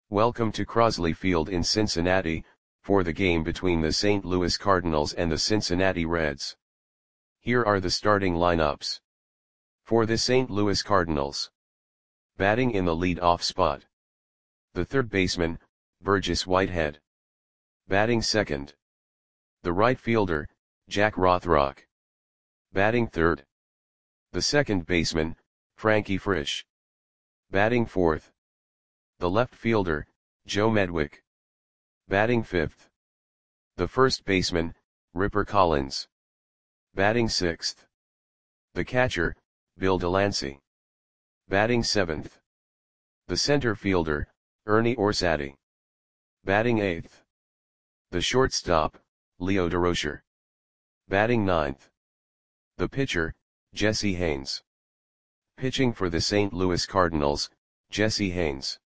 Welcome to Crosley Field in Cincinnati, for the game between the St. Louis Cardinals and the Cincinnati Reds. Here are the starting lineups. For the St. Louis Cardinals. Batting in the lead-off spot. The third baseman, Burgess Whitehead. Batting second. The right fielder, Jack Rothrock. Batting third. The second baseman, Frankie Frisch. Batting fourth. The left fielder, Joe Medwick. Batting fifth. The first baseman, Ripper Collins. Batting sixth. The catcher, Bill Delancey. Batting seventh. The center fielder, Ernie Orsatti. Batting eighth. The shortstop, Leo Durocher. Batting ninth. The pitcher, Jesse Haynes. Pitching for the St. Louis Cardinals, Jesse Haynes.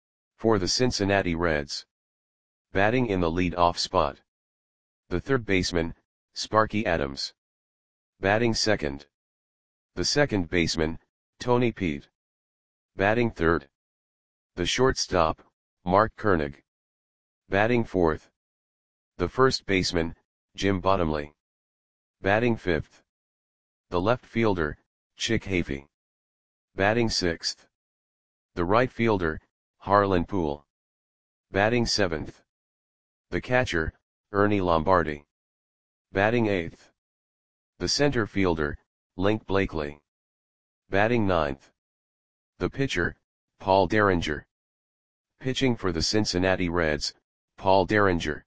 For the Cincinnati Reds. Batting in the lead-off spot. The third baseman, Sparky Adams. Batting second. The second baseman, Tony Peet. Batting third. The shortstop, Mark Koenig. Batting fourth. The first baseman, Jim Bottomley. Batting fifth. The left fielder, Chick Hafey. Batting sixth. The right fielder, Harlan Poole. Batting seventh. The catcher, Ernie Lombardi. Batting eighth. The center fielder, Link Blakely. Batting ninth. The pitcher, Paul Derringer. Pitching for the Cincinnati Reds, Paul Derringer.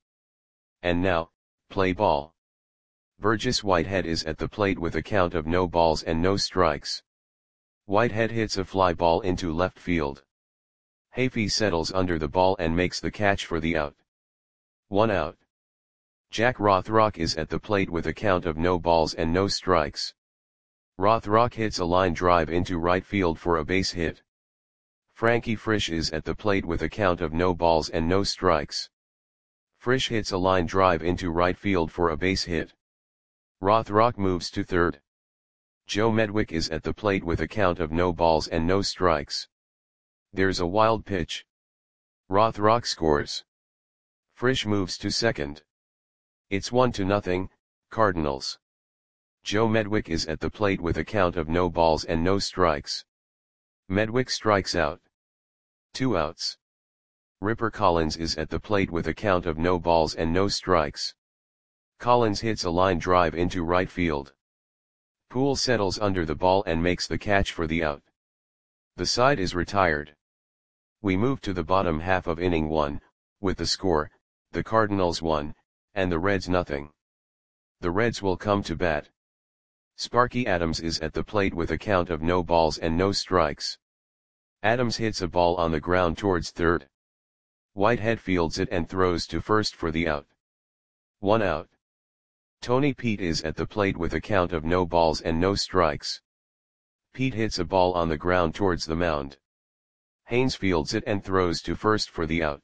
And now, play ball. Burgess Whitehead is at the plate with a count of no balls and no strikes. Whitehead hits a fly ball into left field. Hafey settles under the ball and makes the catch for the out. 1 out. Jack Rothrock is at the plate with a count of no balls and no strikes. Rothrock hits a line drive into right field for a base hit. Frankie Frisch is at the plate with a count of no balls and no strikes. Frisch hits a line drive into right field for a base hit. Rothrock moves to third. Joe Medwick is at the plate with a count of no balls and no strikes. There's a wild pitch. Rothrock scores. Frisch moves to second. It's 1-0, Cardinals. Joe Medwick is at the plate with a count of no balls and no strikes. Medwick strikes out. 2 outs. Ripper Collins is at the plate with a count of no balls and no strikes. Collins hits a line drive into right field. Poole settles under the ball and makes the catch for the out. The side is retired. We move to the bottom half of inning 1, with the score, the Cardinals 1, and the Reds 0. The Reds will come to bat. Sparky Adams is at the plate with a count of no balls and no strikes. Adams hits a ball on the ground towards third. Whitehead fields it and throws to first for the out. 1 out. Tony Peet is at the plate with a count of no balls and no strikes. Peet hits a ball on the ground towards the mound. Haynes fields it and throws to first for the out.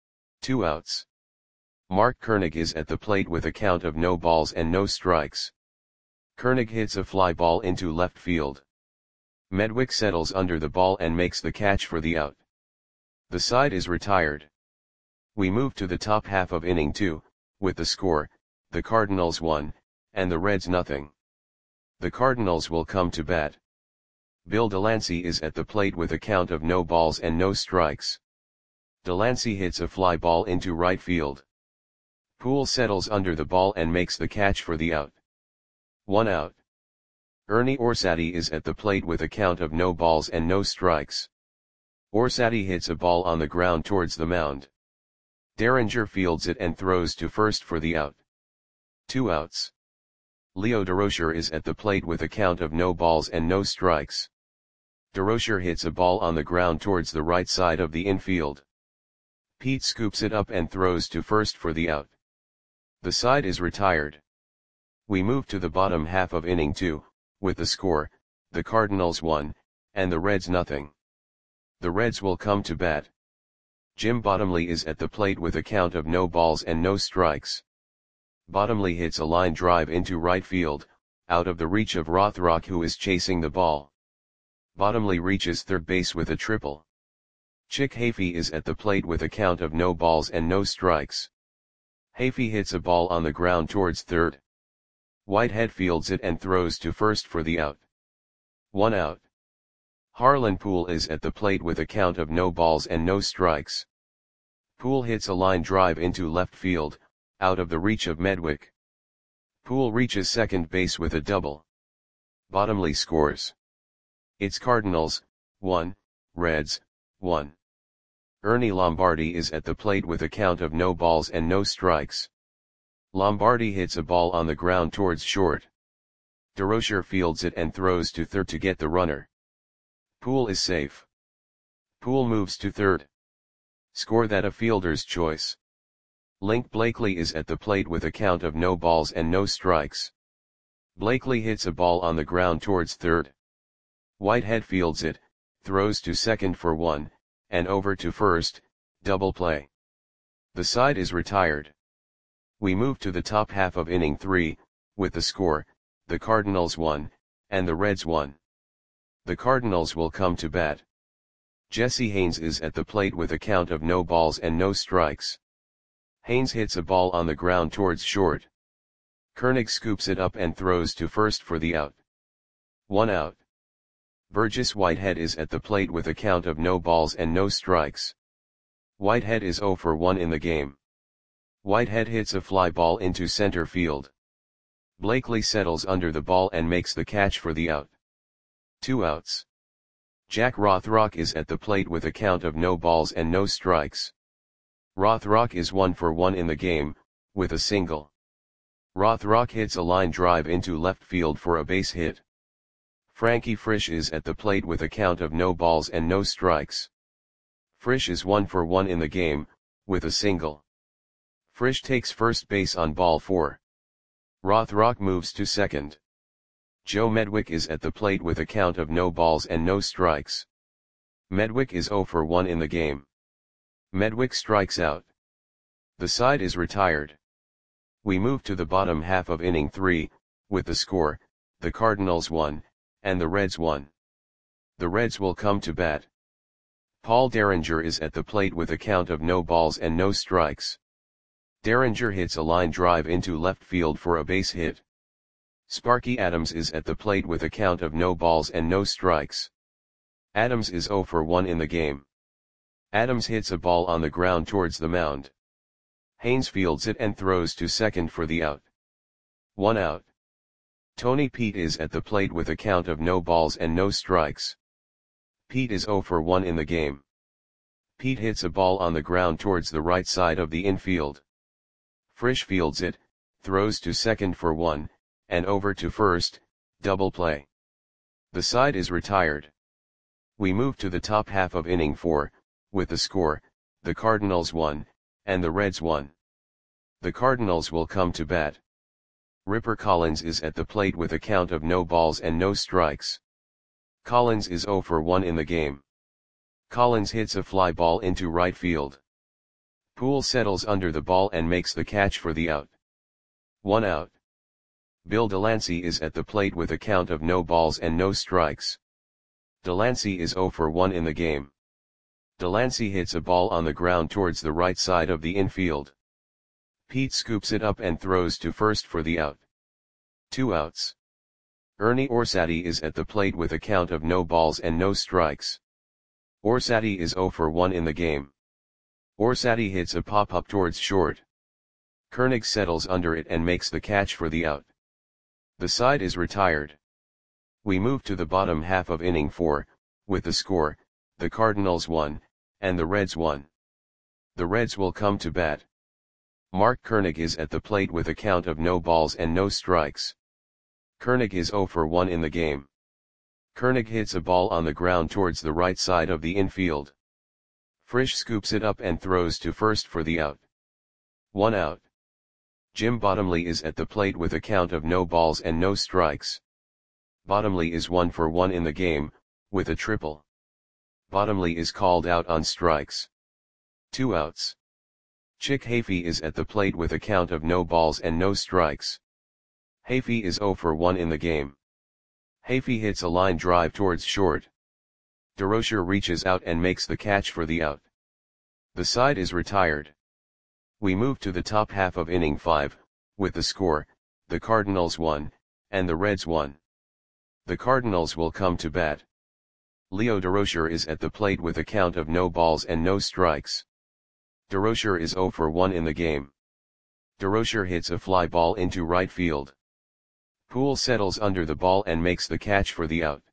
2 outs. Mark Koenig is at the plate with a count of no balls and no strikes. Koenig hits a fly ball into left field. Medwick settles under the ball and makes the catch for the out. The side is retired. We move to the top half of inning 2, with the score, the Cardinals 1, and the Reds 0. The Cardinals will come to bat. Bill Delancey is at the plate with a count of no balls and no strikes. Delancey hits a fly ball into right field. Poole settles under the ball and makes the catch for the out. 1 out. Ernie Orsatti is at the plate with a count of no balls and no strikes. Orsatti hits a ball on the ground towards the mound. Derringer fields it and throws to first for the out. 2 outs. Leo Durocher is at the plate with a count of no balls and no strikes. Durocher hits a ball on the ground towards the right side of the infield. Peet scoops it up and throws to first for the out. The side is retired. We move to the bottom half of inning 2, with the score, the Cardinals 1, and the Reds 0. The Reds will come to bat. Jim Bottomley is at the plate with a count of no balls and no strikes. Bottomley hits a line drive into right field, out of the reach of Rothrock, who is chasing the ball. Bottomley reaches third base with a triple. Chick Hafey is at the plate with a count of no balls and no strikes. Hafey hits a ball on the ground towards third. Whitehead fields it and throws to first for the out. 1 out. Harlan Poole is at the plate with a count of no balls and no strikes. Poole hits a line drive into left field, out of the reach of Medwick. Poole reaches second base with a double. Bottomley scores. It's Cardinals, 1, Reds, 1. Ernie Lombardi is at the plate with a count of no balls and no strikes. Lombardi hits a ball on the ground towards short. DeRocher fields it and throws to third to get the runner. Poole is safe. Poole moves to third. Score that a fielder's choice. Link Blakely is at the plate with a count of no balls and no strikes. Blakely hits a ball on the ground towards third. Whitehead fields it, throws to second for 1, and over to first, double play. The side is retired. We move to the top half of inning 3, with the score, the Cardinals 1, and the Reds 1. The Cardinals will come to bat. Jesse Haynes is at the plate with a count of no balls and no strikes. Haynes hits a ball on the ground towards short. Koenig scoops it up and throws to first for the out. 1 out. Burgess Whitehead is at the plate with a count of no balls and no strikes. Whitehead is 0 for 1 in the game. Whitehead hits a fly ball into center field. Blakely settles under the ball and makes the catch for the out. 2 outs. Jack Rothrock is at the plate with a count of no balls and no strikes. Rothrock is 1 for 1 in the game, with a single. Rothrock hits a line drive into left field for a base hit. Frankie Frisch is at the plate with a count of no balls and no strikes. Frisch is 1 for 1 in the game, with a single. Frisch takes first base on ball 4. Rothrock moves to second. Joe Medwick is at the plate with a count of no balls and no strikes. Medwick is 0 for 1 in the game. Medwick strikes out. The side is retired. We move to the bottom half of inning 3, with the score, the Cardinals 1, and the Reds 1. The Reds will come to bat. Paul Derringer is at the plate with a count of no balls and no strikes. Derringer hits a line drive into left field for a base hit. Sparky Adams is at the plate with a count of no balls and no strikes. Adams is 0 for 1 in the game. Adams hits a ball on the ground towards the mound. Haynes fields it and throws to second for the out. 1 out. Tony Pete is at the plate with a count of no balls and no strikes. Pete is 0 for 1 in the game. Pete hits a ball on the ground towards the right side of the infield. Frisch fields it, throws to second for 1, and over to first, double play. The side is retired. We move to the top half of inning 4, with the score, the Cardinals 1, and the Reds 1. The Cardinals will come to bat. Ripper Collins is at the plate with a count of no balls and no strikes. Collins is 0 for 1 in the game. Collins hits a fly ball into right field. Poole settles under the ball and makes the catch for the out. 1 out. Bill Delancey is at the plate with a count of no balls and no strikes. Delancey is 0 for 1 in the game. Delancey hits a ball on the ground towards the right side of the infield. Pete scoops it up and throws to first for the out. 2 outs. Ernie Orsatti is at the plate with a count of no balls and no strikes. Orsatti is 0 for 1 in the game. Orsatti hits a pop-up towards short. Koenig settles under it and makes the catch for the out. The side is retired. We move to the bottom half of inning 4, with the score, the Cardinals 1, and the Reds 1. The Reds will come to bat. Mark Koenig is at the plate with a count of no balls and no strikes. Koenig is 0 for 1 in the game. Koenig hits a ball on the ground towards the right side of the infield. Frisch scoops it up and throws to first for the out. 1 out. Jim Bottomley is at the plate with a count of no balls and no strikes. Bottomley is 1 for 1 in the game, with a triple. Bottomley is called out on strikes. 2 outs. Chick Hafey is at the plate with a count of no balls and no strikes. Hafey is 0 for 1 in the game. Hafey hits a line drive towards short. DeRocher reaches out and makes the catch for the out. The side is retired. We move to the top half of inning 5, with the score, the Cardinals 1, and the Reds 1. The Cardinals will come to bat. Leo DeRocher is at the plate with a count of no balls and no strikes. DeRocher is 0 for 1 in the game. DeRocher hits a fly ball into right field. Poole settles under the ball and makes the catch for the out.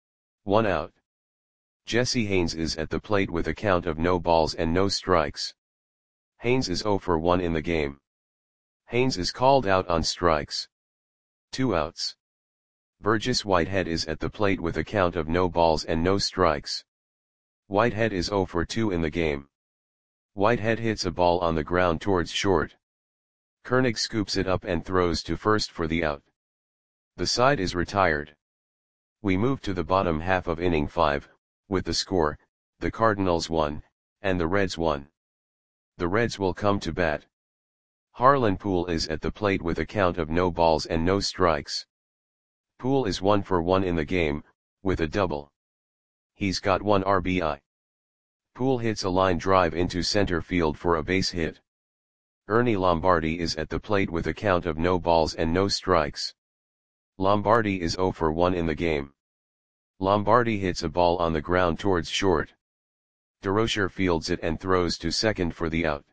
1 out. Jesse Haynes is at the plate with a count of no balls and no strikes. Haynes is 0 for 1 in the game. Haynes is called out on strikes. 2 outs. Burgess Whitehead is at the plate with a count of no balls and no strikes. Whitehead is 0 for 2 in the game. Whitehead hits a ball on the ground towards short. Koenig scoops it up and throws to first for the out. The side is retired. We move to the bottom half of inning 5, with the score, the Cardinals 1, and the Reds 1. The Reds will come to bat. Harlan Poole is at the plate with a count of no balls and no strikes. Poole is 1 for 1 in the game, with a double. He's got 1 RBI. Poole hits a line drive into center field for a base hit. Ernie Lombardi is at the plate with a count of no balls and no strikes. Lombardi is 0 for 1 in the game. Lombardi hits a ball on the ground towards short. DeRocher fields it and throws to second for the out.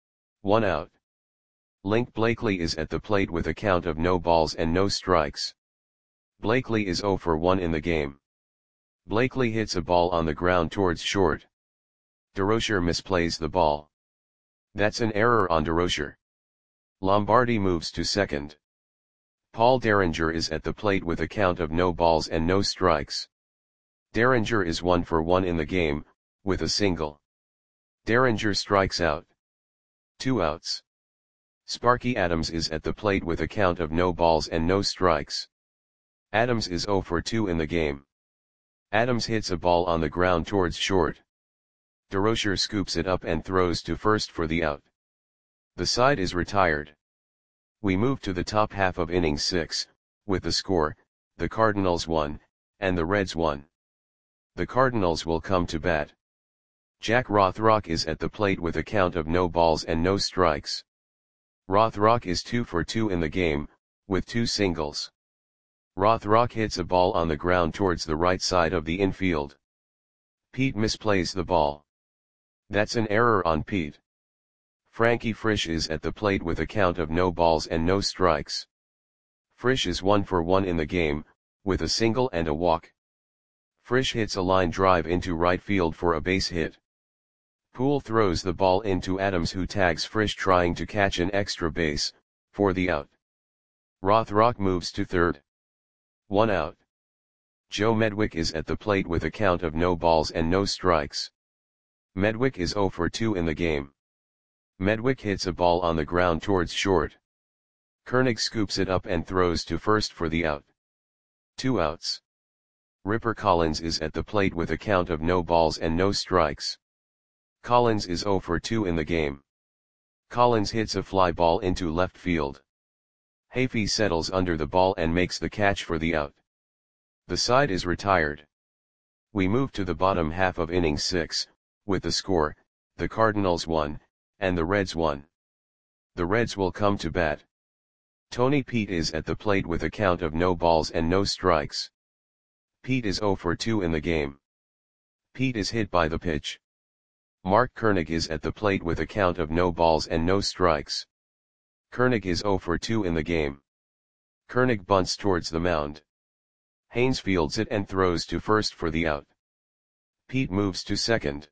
1 out. Link Blakely is at the plate with a count of no balls and no strikes. Blakely is 0 for 1 in the game. Blakely hits a ball on the ground towards short. DeRocher misplays the ball. That's an error on DeRocher. Lombardi moves to second. Paul Derringer is at the plate with a count of no balls and no strikes. Derringer is 1 for 1 in the game, with a single. Derringer strikes out. 2 outs. Sparky Adams is at the plate with a count of no balls and no strikes. Adams is 0 for 2 in the game. Adams hits a ball on the ground towards short. DeRocher scoops it up and throws to first for the out. The side is retired. We move to the top half of inning 6, with the score, the Cardinals 1, and the Reds 1. The Cardinals will come to bat. Jack Rothrock is at the plate with a count of no balls and no strikes. Rothrock is 2 for 2 in the game, with 2 singles. Rothrock hits a ball on the ground towards the right side of the infield. Pete misplays the ball. That's an error on Pete. Frankie Frisch is at the plate with a count of no balls and no strikes. Frisch is 1 for 1 in the game, with a single and a walk. Frisch hits a line drive into right field for a base hit. Poole throws the ball into Adams, who tags Frisch trying to catch an extra base, for the out. Rothrock moves to third. 1 out. Joe Medwick is at the plate with a count of no balls and no strikes. Medwick is 0 for 2 in the game. Medwick hits a ball on the ground towards short. Koenig scoops it up and throws to first for the out. 2 outs. Ripper Collins is at the plate with a count of no balls and no strikes. Collins is 0 for 2 in the game. Collins hits a fly ball into left field. Hafey settles under the ball and makes the catch for the out. The side is retired. We move to the bottom half of inning 6, with the score, the Cardinals 1, and the Reds 1. The Reds will come to bat. Tony Pete is at the plate with a count of no balls and no strikes. Pete is 0 for 2 in the game. Pete is hit by the pitch. Mark Koenig is at the plate with a count of no balls and no strikes. Koenig is 0 for 2 in the game. Koenig bunts towards the mound. Haynes fields it and throws to first for the out. Pete moves to second.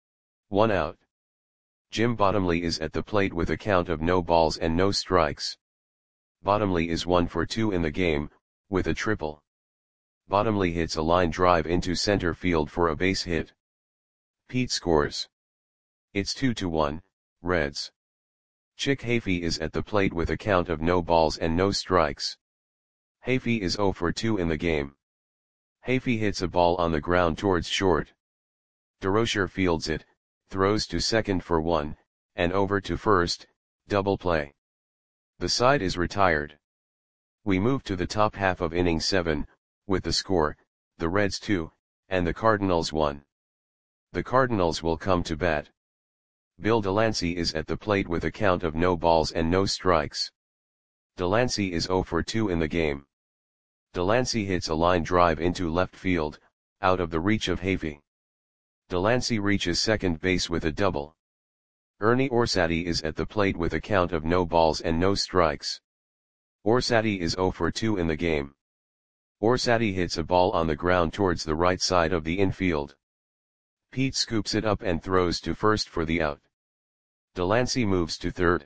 1 out. Jim Bottomley is at the plate with a count of no balls and no strikes. Bottomley is 1 for 2 in the game, with a triple. Bottomley hits a line drive into center field for a base hit. Pete scores. It's 2-1, Reds. Chick Hafey is at the plate with a count of no balls and no strikes. Hafey is 0 for 2 in the game. Hafey hits a ball on the ground towards short. DeRocher fields it, throws to second for 1, and over to first, double play. The side is retired. We move to the top half of inning 7, with the score, the Reds 2, and the Cardinals won. The Cardinals will come to bat. Bill Delancey is at the plate with a count of no balls and no strikes. Delancey is 0 for 2 in the game. Delancey hits a line drive into left field, out of the reach of Havey. Delancey reaches second base with a double. Ernie Orsatti is at the plate with a count of no balls and no strikes. Orsatti is 0 for 2 in the game. Orsatti hits a ball on the ground towards the right side of the infield. Pete scoops it up and throws to first for the out. Delancey moves to third.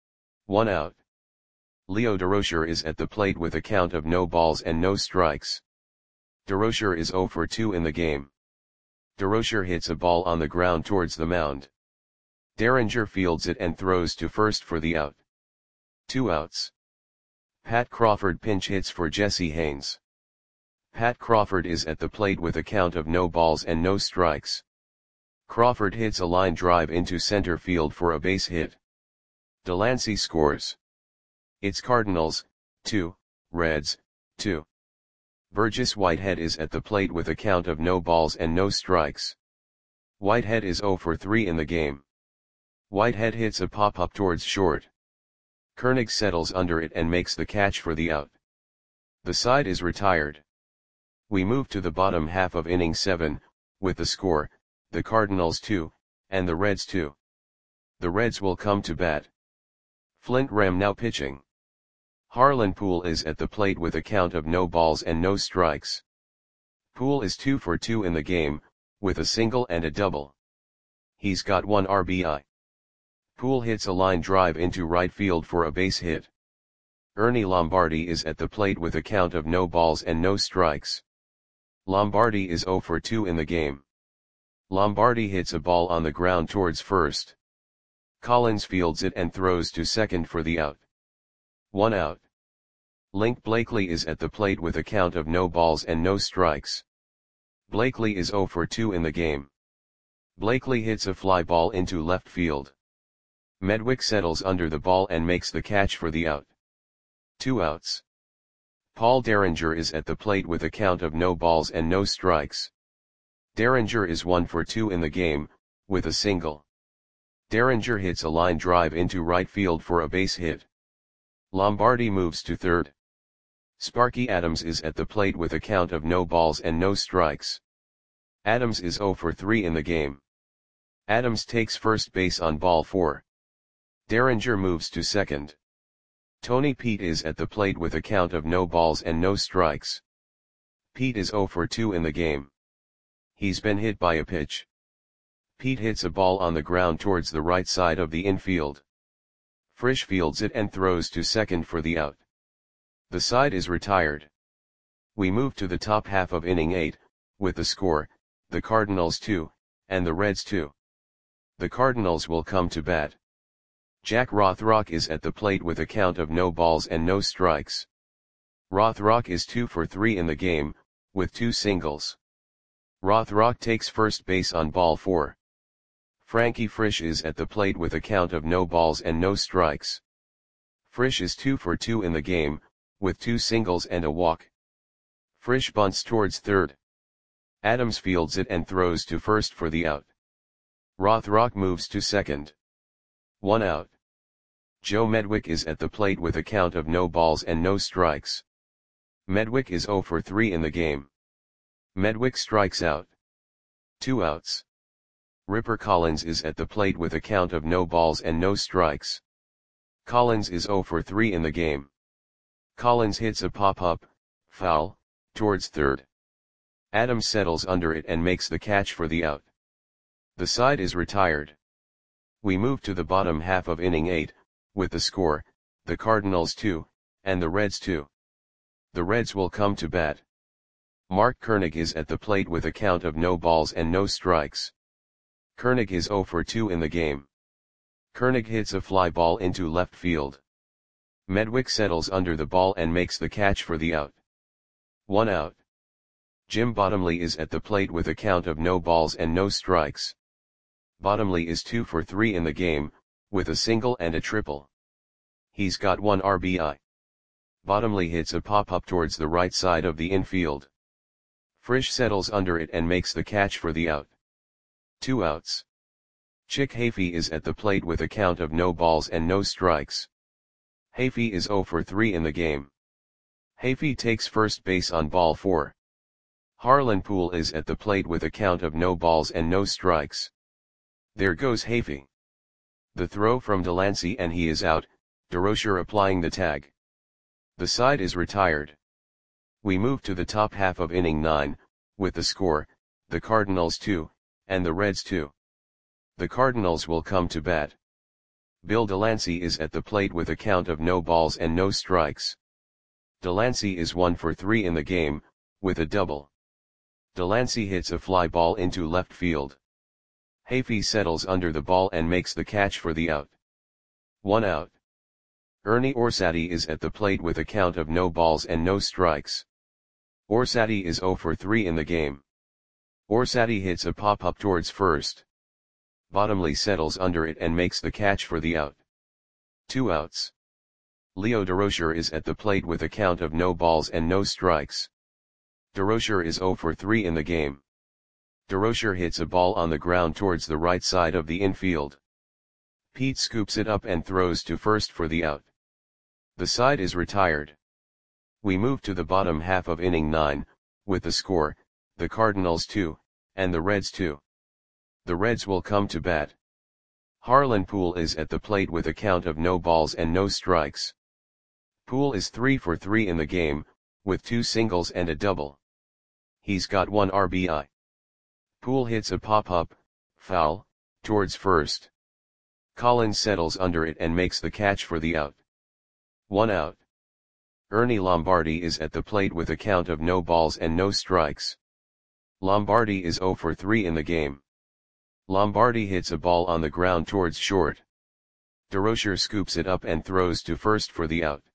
1 out. Leo Durocher is at the plate with a count of no balls and no strikes. Durocher is 0 for 2 in the game. Durocher hits a ball on the ground towards the mound. Derringer fields it and throws to first for the out. 2 outs. Pat Crawford pinch hits for Jesse Haynes. Pat Crawford is at the plate with a count of no balls and no strikes. Crawford hits a line drive into center field for a base hit. Delancey scores. It's Cardinals, 2, Reds, 2. Burgess Whitehead is at the plate with a count of no balls and no strikes. Whitehead is 0 for 3 in the game. Whitehead hits a pop-up towards short. Koenig settles under it and makes the catch for the out. The side is retired. We move to the bottom half of inning 7, with the score, the Cardinals 2, and the Reds 2. The Reds will come to bat. Flint Ram now pitching. Harlan Poole is at the plate with a count of no balls and no strikes. Poole is 2 for 2 in the game, with a single and a double. He's got 1 RBI. Poole hits a line drive into right field for a base hit. Ernie Lombardi is at the plate with a count of no balls and no strikes. Lombardi is 0 for 2 in the game. Lombardi hits a ball on the ground towards first. Collins fields it and throws to second for the out. 1 out. Link Blakely is at the plate with a count of no balls and no strikes. Blakely is 0 for 2 in the game. Blakely hits a fly ball into left field. Medwick settles under the ball and makes the catch for the out. 2 outs. Paul Derringer is at the plate with a count of no balls and no strikes. Derringer is 1 for 2 in the game, with a single. Derringer hits a line drive into right field for a base hit. Lombardi moves to third. Sparky Adams is at the plate with a count of no balls and no strikes. Adams is 0 for 3 in the game. Adams takes first base on ball 4. Derringer moves to second. Tony Pete is at the plate with a count of no balls and no strikes. Pete is 0 for 2 in the game. He's been hit by a pitch. Pete hits a ball on the ground towards the right side of the infield. Frisch fields it and throws to second for the out. The side is retired. We move to the top half of inning 8, with the score, the Cardinals 2, and the Reds 2. The Cardinals will come to bat. Jack Rothrock is at the plate with a count of no balls and no strikes. Rothrock is 2 for 3 in the game, with 2 singles. Rothrock takes first base on ball 4. Frankie Frisch is at the plate with a count of no balls and no strikes. Frisch is 2 for 2 in the game, with 2 singles and a walk. Frisch bunts towards third. Adams fields it and throws to first for the out. Rothrock moves to second. 1 out. Joe Medwick is at the plate with a count of no balls and no strikes. Medwick is 0 for 3 in the game. Medwick strikes out. 2 outs. Ripper Collins is at the plate with a count of no balls and no strikes. Collins is 0 for 3 in the game. Collins hits a pop-up, foul, towards third. Adams settles under it and makes the catch for the out. The side is retired. We move to the bottom half of inning 8, with the score, the Cardinals 2, and the Reds 2. The Reds will come to bat. Mark Koenig is at the plate with a count of no balls and no strikes. Koenig is 0 for 2 in the game. Koenig hits a fly ball into left field. Medwick settles under the ball and makes the catch for the out. 1 out. Jim Bottomley is at the plate with a count of no balls and no strikes. Bottomley is 2 for 3 in the game, with a single and a triple. He's got 1 RBI. Bottomley hits a pop-up towards the right side of the infield. Frisch settles under it and makes the catch for the out. 2 outs. Chick Hafey is at the plate with a count of no balls and no strikes. Hafey is 0 for 3 in the game. Hafey takes first base on ball 4. Harlan Poole is at the plate with a count of no balls and no strikes. There goes Hafey. The throw from Delancey and he is out, DeRocher applying the tag. The side is retired. We move to the top half of inning 9, with the score, the Cardinals 2, and the Reds 2. The Cardinals will come to bat. Bill Delancey is at the plate with a count of no balls and no strikes. Delancey is 1 for 3 in the game, with a double. Delancey hits a fly ball into left field. Hafey settles under the ball and makes the catch for the out. 1 out. Ernie Orsatti is at the plate with a count of no balls and no strikes. Orsatti is 0 for 3 in the game. Orsatti hits a pop-up towards first. Bottomley settles under it and makes the catch for the out. 2 outs. Leo DeRocher is at the plate with a count of no balls and no strikes. DeRocher is 0 for 3 in the game. DeRocher hits a ball on the ground towards the right side of the infield. Pete scoops it up and throws to first for the out. The side is retired. We move to the bottom half of inning 9, with the score, the Cardinals 2, and the Reds 2. The Reds will come to bat. Harlan Poole is at the plate with a count of no balls and no strikes. Poole is 3 for 3 in the game, with 2 singles and a double. He's got 1 RBI. Poole hits a pop-up, foul, towards first. Collins settles under it and makes the catch for the out. 1 out. Ernie Lombardi is at the plate with a count of no balls and no strikes. Lombardi is 0 for 3 in the game. Lombardi hits a ball on the ground towards short. DeRocher scoops it up and throws to first for the out.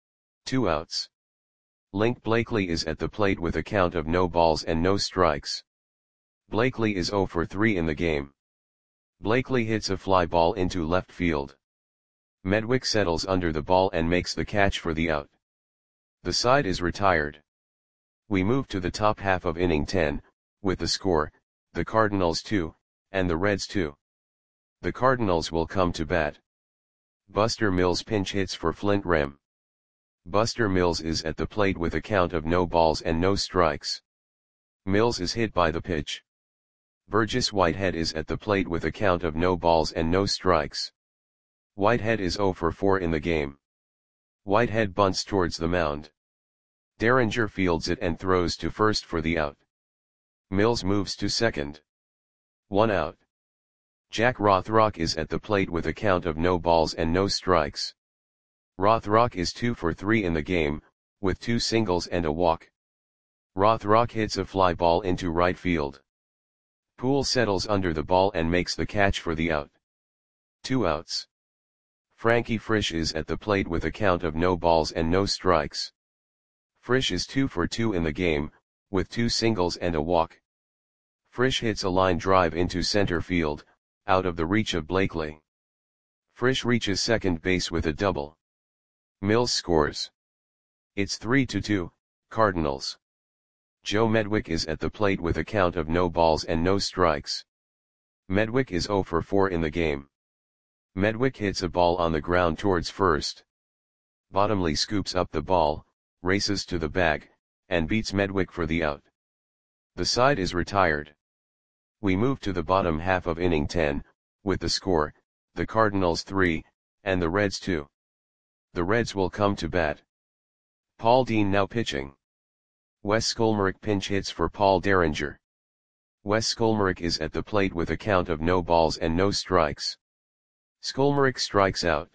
2 outs. Link Blakely is at the plate with a count of no balls and no strikes. Blakely is 0 for 3 in the game. Blakely hits a fly ball into left field. Medwick settles under the ball and makes the catch for the out. The side is retired. We move to the top half of inning 10, with the score, the Cardinals 2, and the Reds 2. The Cardinals will come to bat. Buster Mills pinch hits for Flint Rem. Buster Mills is at the plate with a count of no balls and no strikes. Mills is hit by the pitch. Burgess Whitehead is at the plate with a count of no balls and no strikes. Whitehead is 0 for 4 in the game. Whitehead bunts towards the mound. Derringer fields it and throws to first for the out. Mills moves to second. 1 out. Jack Rothrock is at the plate with a count of no balls and no strikes. Rothrock is 2 for 3 in the game, with 2 singles and a walk. Rothrock hits a fly ball into right field. Poole settles under the ball and makes the catch for the out. 2 outs. Frankie Frisch is at the plate with a count of no balls and no strikes. Frisch is 2 for 2 in the game, with 2 singles and a walk. Frisch hits a line drive into center field, out of the reach of Blakely. Frisch reaches second base with a double. Mills scores. It's 3-2, Cardinals. Joe Medwick is at the plate with a count of no balls and no strikes. Medwick is 0 for 4 in the game. Medwick hits a ball on the ground towards first. Bottomley scoops up the ball, races to the bag, and beats Medwick for the out. The side is retired. We move to the bottom half of inning 10, with the score, the Cardinals 3, and the Reds 2. The Reds will come to bat. Paul Dean now pitching. Wes Skolmerick pinch hits for Paul Derringer. Wes Skolmerick is at the plate with a count of no balls and no strikes. Skolmerick strikes out.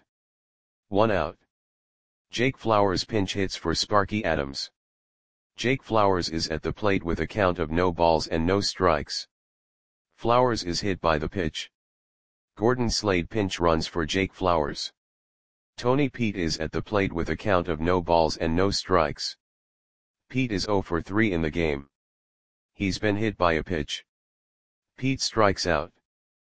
1 out. Jake Flowers pinch hits for Sparky Adams. Jake Flowers is at the plate with a count of no balls and no strikes. Flowers is hit by the pitch. Gordon Slade pinch runs for Jake Flowers. Tony Pete is at the plate with a count of no balls and no strikes. Pete is 0 for 3 in the game. He's been hit by a pitch. Pete strikes out.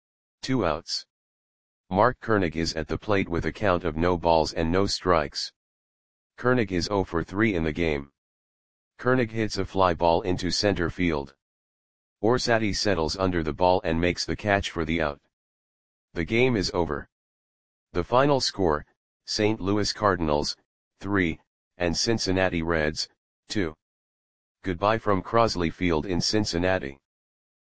2 outs. Mark Koenig is at the plate with a count of no balls and no strikes. Koenig is 0 for 3 in the game. Koenig hits a fly ball into center field. Orsatti settles under the ball and makes the catch for the out. The game is over. The final score, St. Louis Cardinals, 3, and Cincinnati Reds, 2. Goodbye from Crosley Field in Cincinnati.